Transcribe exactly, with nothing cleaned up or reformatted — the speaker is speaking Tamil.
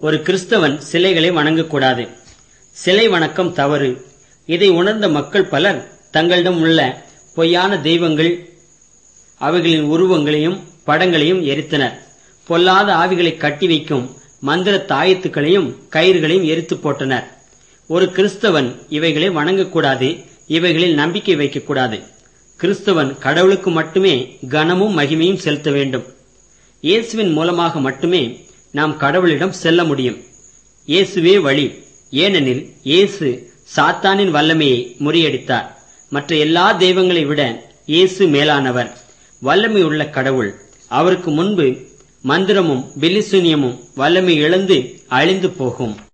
ஒரு கிறிஸ்தவன் சிலைகளை வணங்கக்கூடாது. சிலை வணக்கம் தவறு. இதை உணர்ந்த மக்கள் பலர் தங்களிடம் உள்ள பொய்யான தெய்வங்கள், அவைகளின் உருவங்களையும் படங்களையும் எரித்தனர். பொல்லாத ஆவிகளை கட்டி வைக்கும் மந்திர தாயத்துக்களையும் கயிறுகளையும் எரித்து போட்டனர். ஒரு கிறிஸ்தவன் இவைகளை வணங்கக்கூடாது, இவைகளில் நம்பிக்கை வைக்கக்கூடாது. கிறிஸ்தவன் கடவுளுக்கு மட்டுமே கனமும் மகிமையும் செலுத்த வேண்டும். இயேசுவின் மூலமாக மட்டுமே நாம் கடவுளிடம் செல்ல முடியும். இயேசுவே வழி. ஏனெனில் இயேசு சாத்தானின் வல்லமையை முறியடித்தார். மற்ற எல்லா தெய்வங்களை விட இயேசு மேலானவர், வல்லமை உள்ள கடவுள். அவருக்கு முன்பு மந்திரமும் பில்லிசூனியமும் வல்லமை இழந்து அழிந்து போகும்.